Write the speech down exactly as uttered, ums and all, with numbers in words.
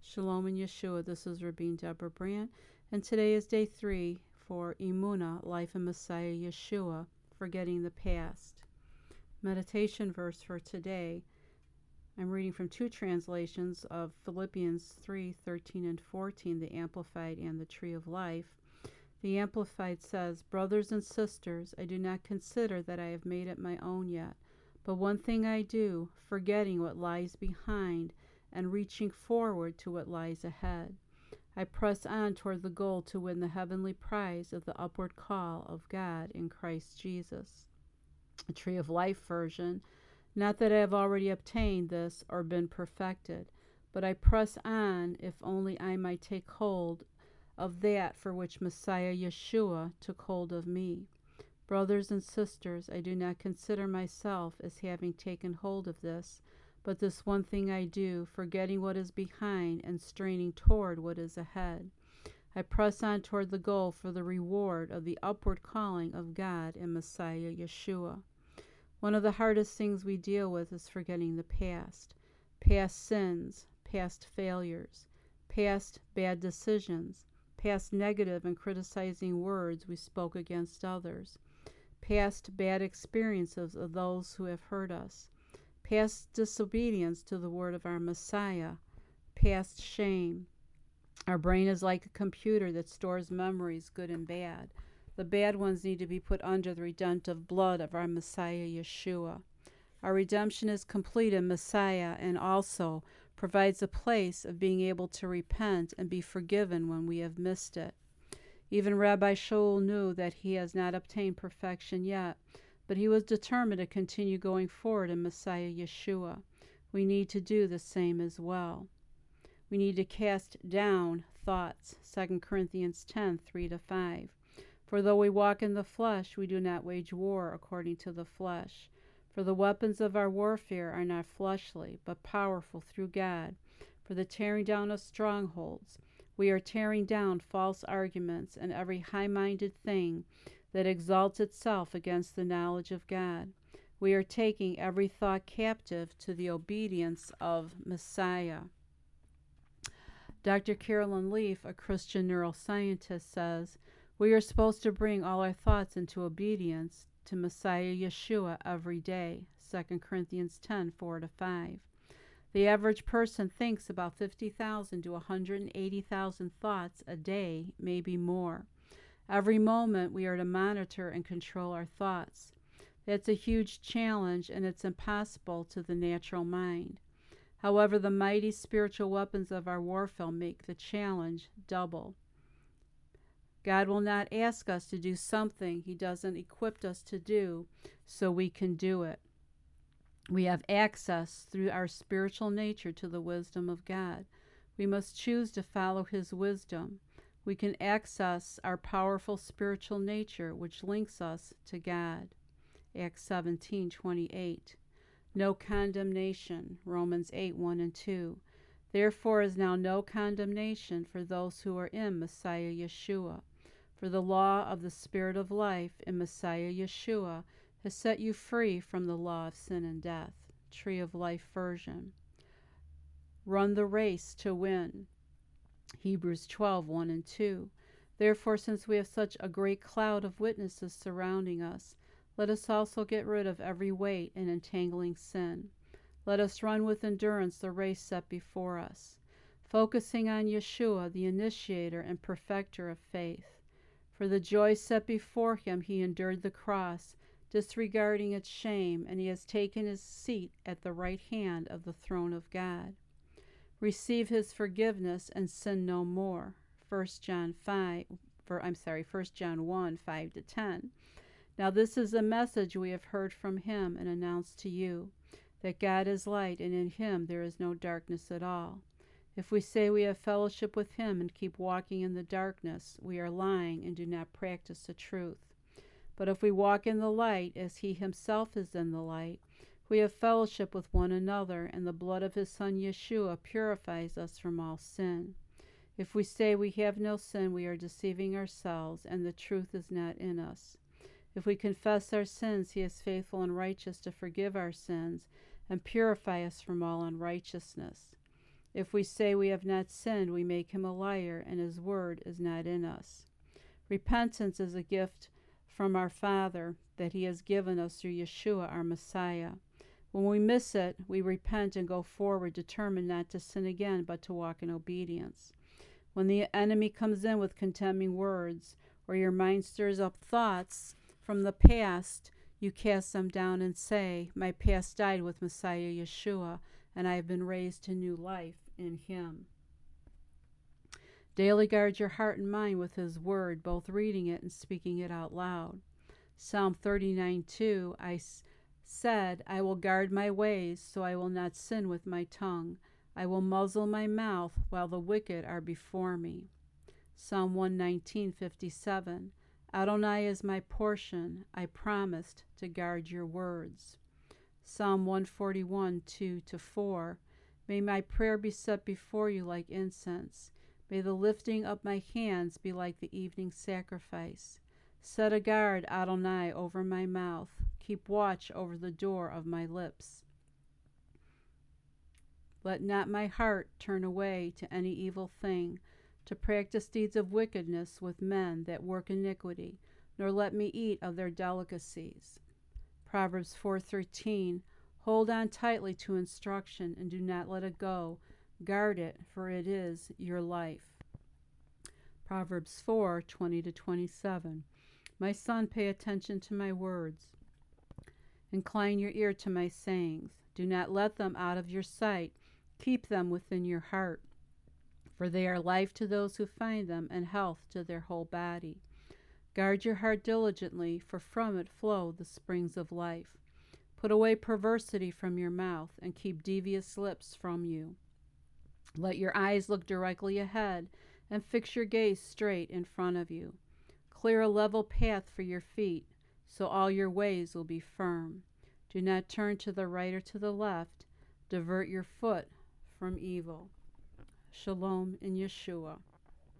Shalom in Yeshua. This is Rabin Deborah Brandt, and today is day three for Emunah, Life in Messiah Yeshua, Forgetting the Past. Meditation verse for today. I'm reading from two translations of Philippians three thirteen and fourteen, the Amplified and the Tree of Life. The Amplified says, "Brothers and sisters, I do not consider that I have made it my own yet, but one thing I do, forgetting what lies behind and reaching forward to what lies ahead. I press on toward the goal to win the heavenly prize of the upward call of God in Christ Jesus." A Tree of Life version, "Not that I have already obtained this or been perfected, but I press on if only I might take hold of that for which Messiah Yeshua took hold of me. Brothers and sisters, I do not consider myself as having taken hold of this, but this one thing I do, forgetting what is behind and straining toward what is ahead. I press on toward the goal for the reward of the upward calling of God in Messiah Yeshua." One of the hardest things we deal with is forgetting the past. Past sins, past failures, past bad decisions, past negative and criticizing words we spoke against others, past bad experiences of those who have hurt us, past disobedience to the word of our Messiah, past shame. Our brain is like a computer that stores memories, good and bad. The bad ones need to be put under the redemptive blood of our Messiah Yeshua. Our redemption is complete in Messiah and also provides a place of being able to repent and be forgiven when we have missed it. Even Rabbi Shaul knew that he has not obtained perfection yet, but he was determined to continue going forward in Messiah Yeshua. We need to do the same as well. We need to cast down thoughts, Second Corinthians ten, three to five. "For though we walk in the flesh, we do not wage war according to the flesh. For the weapons of our warfare are not fleshly, but powerful through God, for the tearing down of strongholds. We are tearing down false arguments and every high-minded thing that exalts itself against the knowledge of God. We are taking every thought captive to the obedience of Messiah." Doctor Carolyn Leaf, a Christian neuroscientist, says, "We are supposed to bring all our thoughts into obedience to Messiah Yeshua every day." Second Corinthians ten, four to five. The average person thinks about fifty thousand to one hundred eighty thousand thoughts a day, maybe more. Every moment we are to monitor and control our thoughts. That's a huge challenge, and it's impossible to the natural mind. However, the mighty spiritual weapons of our warfare make the challenge double. God will not ask us to do something He doesn't equip us to do so we can do it. We have access through our spiritual nature to the wisdom of God. We must choose to follow His wisdom. We can access our powerful spiritual nature, which links us to God. Acts seventeen, twenty-eight. No condemnation, Romans eight, one and two. Therefore is now no condemnation for those who are in Messiah Yeshua. For the law of the Spirit of life in Messiah Yeshua has set you free from the law of sin and death. Tree of Life version. Run the race to win. Hebrews twelve, one and two. Therefore, since we have such a great cloud of witnesses surrounding us, let us also get rid of every weight and entangling sin. Let us run with endurance the race set before us, focusing on Yeshua, the initiator and perfecter of faith. For the joy set before Him, He endured the cross, disregarding its shame, and He has taken His seat at the right hand of the throne of God. Receive His forgiveness and sin no more. First John five, for, I'm sorry, First John one, five to ten. Now this is a message we have heard from Him and announced to you, that God is light, and in Him there is no darkness at all. If we say we have fellowship with Him and keep walking in the darkness, we are lying and do not practice the truth. But if we walk in the light, as He Himself is in the light, we have fellowship with one another, and the blood of His Son Yeshua purifies us from all sin. If we say we have no sin, we are deceiving ourselves, and the truth is not in us. If we confess our sins, He is faithful and righteous to forgive our sins and purify us from all unrighteousness. If we say we have not sinned, we make him a liar, and his word is not in us. Repentance is a gift from our Father that he has given us through Yeshua, our Messiah. When we miss it, we repent and go forward, determined not to sin again, but to walk in obedience. When the enemy comes in with condemning words, or your mind stirs up thoughts from the past, you cast them down and say, my past died with Messiah Yeshua, and I have been raised to new life in him. Daily guard your heart and mind with his word, both reading it and speaking it out loud. Psalm thirty-nine two, I s- said, I will guard my ways, so I will not sin with my tongue. I will muzzle my mouth while the wicked are before me. Psalm one nineteen fifty-seven, Adonai is my portion, I promised to guard your words. Psalm one forty-one two to four, may my prayer be set before you like incense. May the lifting of my hands be like the evening sacrifice. Set a guard, Adonai, over my mouth. Keep watch over the door of my lips. Let not my heart turn away to any evil thing, to practice deeds of wickedness with men that work iniquity, nor let me eat of their delicacies. Proverbs four thirteen, hold on tightly to instruction and do not let it go. Guard it, for it is your life. Proverbs four twenty to twenty-seven. My son, pay attention to my words. Incline your ear to my sayings. Do not let them out of your sight. Keep them within your heart. For they are life to those who find them, and health to their whole body. Guard your heart diligently, for from it flow the springs of life. Put away perversity from your mouth, and keep devious lips from you. Let your eyes look directly ahead, and fix your gaze straight in front of you. Clear a level path for your feet, so all your ways will be firm. Do not turn to the right or to the left. Divert your foot from evil. Shalom in Yeshua.